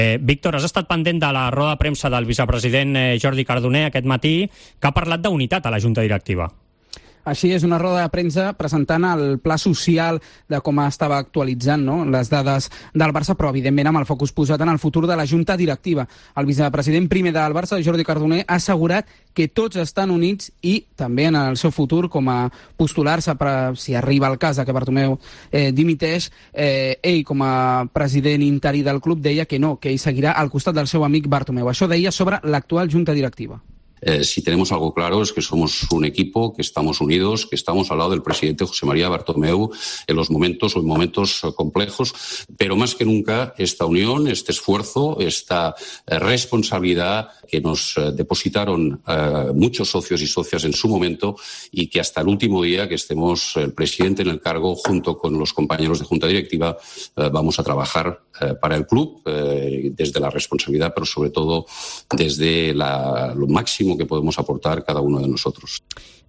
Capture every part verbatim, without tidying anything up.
Eh, Víctor, has estat pendent de la roda de premsa del vicepresident eh, Jordi Cardoner aquest matí, que ha parlat d'unitat a la Junta Directiva. Així és, una roda de premsa presentant el pla social de com estava actualitzant, no?, les dades del Barça, però evidentment amb el focus posat en el futur de la Junta Directiva. El vicepresident primer del Barça, Jordi Cardoner, ha assegurat que tots estan units i també en el seu futur, com a postular-se per, si arriba el cas de que Bartomeu eh, dimiteix, eh, ell com a president interí del club deia que no, que ell seguirà al costat del seu amic Bartomeu. Això deia sobre l'actual Junta Directiva. Eh, si tenemos algo claro es que somos un equipo, que estamos unidos, que estamos al lado del presidente José María Bartomeu en los momentos o en momentos complejos, pero más que nunca esta unión, este esfuerzo, esta eh, responsabilidad que nos eh, depositaron eh, muchos socios y socias en su momento y que hasta el último día que estemos el presidente en el cargo junto con los compañeros de Junta Directiva eh, vamos a trabajar eh, para el club eh, desde la responsabilidad, pero sobre todo desde la, lo máximo que podemos aportar cada uno de nosotros.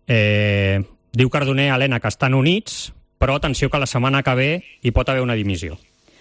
Eh, diu Cardoner, Helena, que estan units, però atenció que la setmana que ve hi pot haver una dimissió.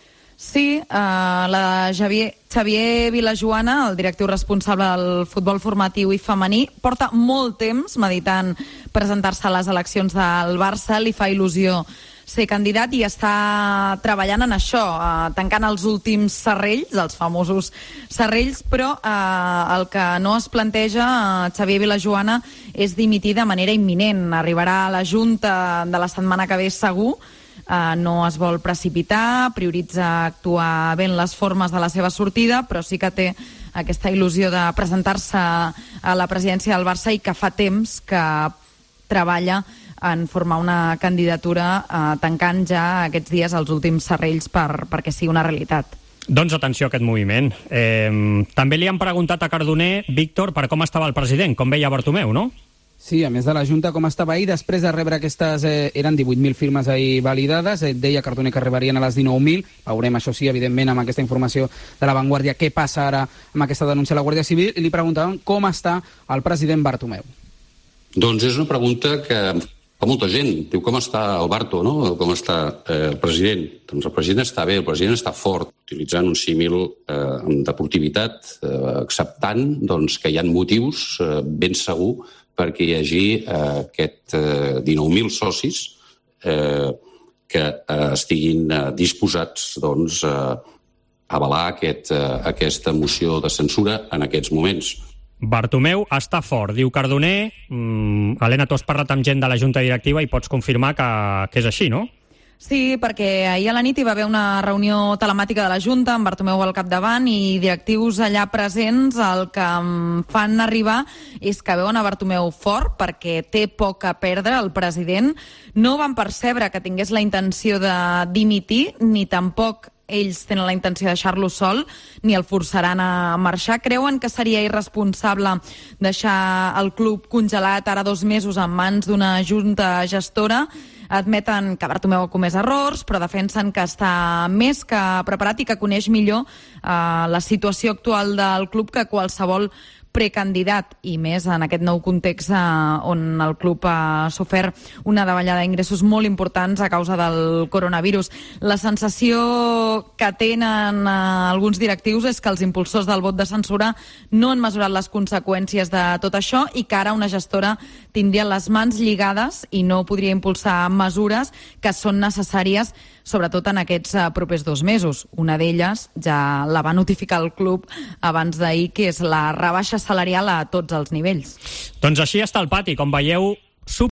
Sí, eh, la Xavier, Xavier Vilajoana, el directiu responsable del futbol formatiu i femení, porta molt temps meditant presentar-se a les eleccions del Barça, li fa il·lusió ser candidat i està treballant en això, eh, tancant els últims serrells, els famosos serrells, però eh, el que no es planteja eh, Xavier Vilajoana és dimitir de manera imminent. Arribarà a la Junta de la setmana que ve segur, eh, no es vol precipitar, prioritza actuar bé en les formes de la seva sortida, però sí que té aquesta il·lusió de presentar-se a la presidència del Barça i que fa temps que treballa en formar una candidatura eh, tancant ja aquests dies els últims serrells per, perquè sigui una realitat. Doncs atenció a aquest moviment. Eh, també li han preguntat a Cardoner, Víctor, per com estava el president, com veia Bartomeu, no? Sí, a més de la Junta, com estava ahir, després de rebre aquestes, eh, eren divuit mil firmes ahir validades, eh, deia Cardoner que arribarien a les dinou mil, veurem, això sí, evidentment, amb aquesta informació de la Vanguardia, què passa ara amb aquesta denúncia a la Guàrdia Civil, i li preguntaven com està el president Bartomeu. Doncs és una pregunta que fa molta gent. Diu, com està el Barto, no? Com està eh, el president? Doncs el president està bé, el president està fort, utilitzant un símil eh, amb deportivitat, eh, acceptant doncs, que hi ha motius eh, ben segur perquè hi hagi eh, aquest eh, dinou mil socis eh, que eh, estiguin eh, disposats doncs, a avalar aquest, eh, aquesta moció de censura en aquests moments. Bartomeu està fort, diu Cardoner. Mm, Helena, tu has parlat amb gent de la Junta Directiva i pots confirmar que, que és així, no? Sí, perquè ahir a la nit hi va haver una reunió telemàtica de la Junta amb Bartomeu al capdavant i directius allà presents el que em fan arribar és que veuen a Bartomeu fort perquè té poc a perdre el president. No van percebre que tingués la intenció de dimitir ni tampoc ells tenen la intenció de deixar-lo sol, ni el forçaran a marxar. Creuen que seria irresponsable deixar el club congelat ara dos mesos en mans d'una junta gestora. Admeten que Bartomeu ha comès errors, però defensen que està més que preparat i que coneix millor eh, la situació actual del club que qualsevol precandidat, i més en aquest nou context eh, on el club ha sofert una davallada d'ingressos molt importants a causa del coronavirus. La sensació que tenen eh, alguns directius és que els impulsors del vot de censura no han mesurat les conseqüències de tot això i que ara una gestora tindria les mans lligades i no podria impulsar mesures que són necessàries sobretot en aquests uh, propers dos mesos. Una d'elles ja la va notificar el club abans d'ahir, que és la rebaixa salarial a tots els nivells. Doncs així està el pati, com veieu,